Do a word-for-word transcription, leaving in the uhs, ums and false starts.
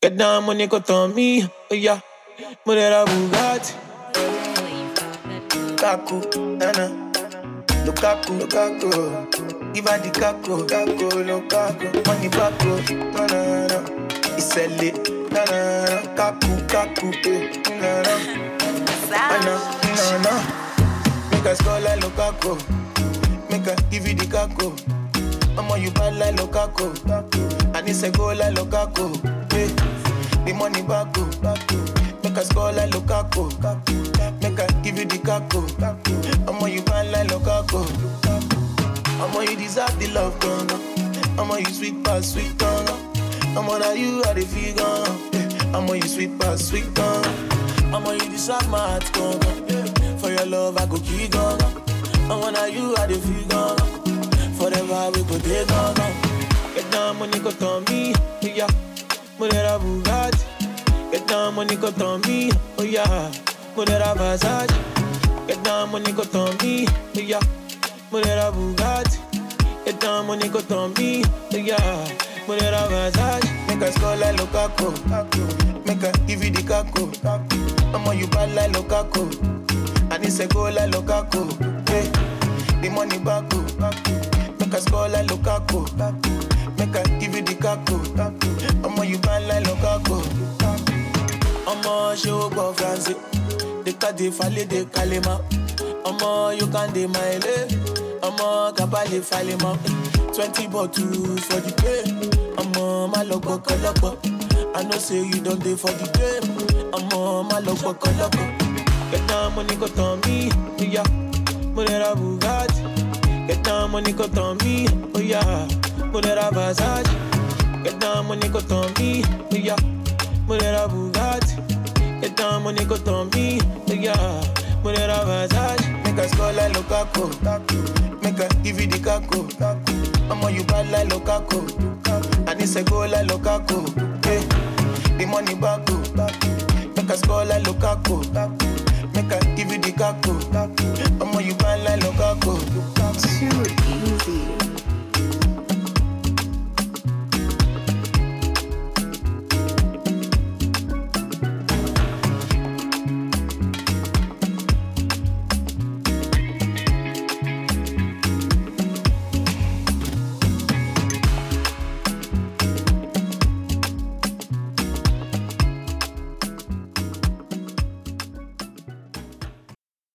Get down, money got on me, oh yeah. Murder Bugatti. Kaku, nana. Lukaku, Lukaku. Iva di Kaku, Kaku, Lukaku. Money Baku, nana. It's a lit, nana. Kaku, Kaku, nana. Nana, nana. Make a score like Lukaku. Make a give you the Kaku. Mama, you bad like Lukaku. And it's a goal like Lukaku. Hey, the money back go. Make a score like Lukaku. Make a give you the Kaku. Mama, you bad like Lukaku. Mama, you deserve the love, gone. Mama, you sweet past sweet tongue. Mama, now you are the figure. Mama, you sweet past sweet tongue. Mama, you deserve my heart, gone. For your love, I go keep going. Mama, now you are the figure. Forever we go take on. Get down, money got on me, oh yeah. Murder Bugatti. Get down, money got on me, oh yeah. Murder Versace. Get down, money got on me, oh yeah. Murder Bugatti. Get down, money got on me, oh yeah. Murder Versace. Make a score like Lukaku. Make a give you the Kaku. Mama, you bad like Lukaku. And it's a goal like Lukaku. Hey, the money back go. Make a score like Lukaku. Make a give you the Kaku. Mama, you bad like Lukaku. Mama, show go France. They cut the fale de kalima. Mama, you can de mile. Mama, kabali falima. Twenty bottles for the pay. Mama, my logo koloko. I know say you don't do for the game. Mama, my logo koloko. Get down, money got on me, oh yeah. Murder Bugatti. Get down, money got on me, oh yeah. Murder Versace. Get down, money got on me, oh yeah. Murder Bugatti. Get down, money got on me, oh yeah. Murder Versace. Make a score like Lukaku. Make a give you the Kaku. Mama, you bad like Lukaku. And it's a goal like Lukaku. Hey, the money back go. Make a score like Lukaku. Make a give you the Kaku. Mama, you bad like Lukaku.